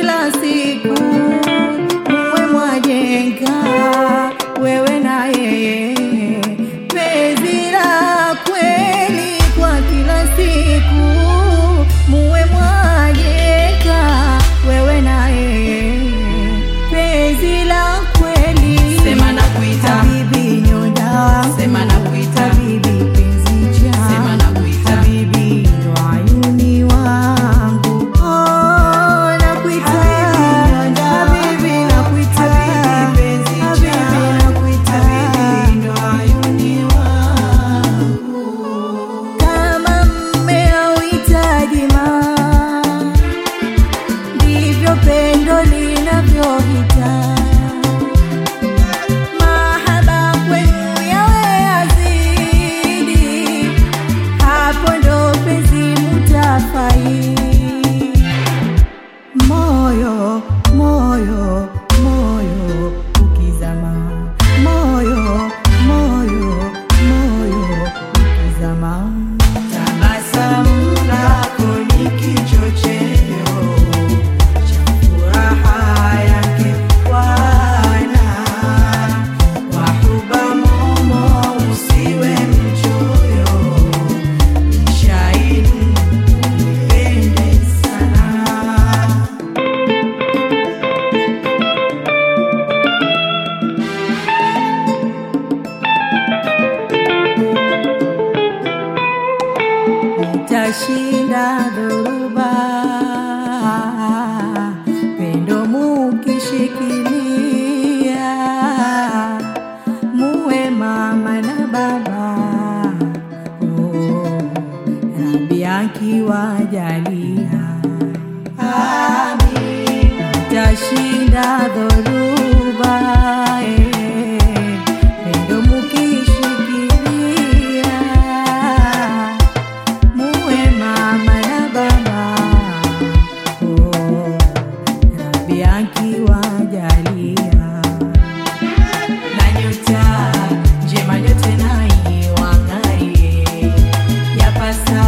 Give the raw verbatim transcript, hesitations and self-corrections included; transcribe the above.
kila siku muwe mwajenga wewe na yeye penzi la kweli kwa kila siku muwe mwajenga wewe na yeye penzi la kweli. Sema na kuita habibi nyonda, sema na kuita habibi penzi cha, sema na kuita habibi ndo ayuni wangu. Oh na kuita habibi nyonda, habibi na kuita habibi penzi cha, habibi na kuita habibi ndo ayuni wangu. Kama mme auhitaji ma ndivyo pendo linavyohitaji. Moyo, moyo, moyo ukizama, moyo, moyo, moyo ukizama. Tabasamu lako ni kichocheo cha furaha yake Bwana. Wahuba momo usiwe mchoyo, shahidi unipende sana. Nitashinda dhoruba pendo mukishikilia, muwe mama na baba. Oh, Rabi akiwajalia, amin. Nitashinda dhoruba pendo mukishikilia, muwe mama na baba. Oh, Rabi akiwajalia, na nyota njema nyote na iwang'arie yapasa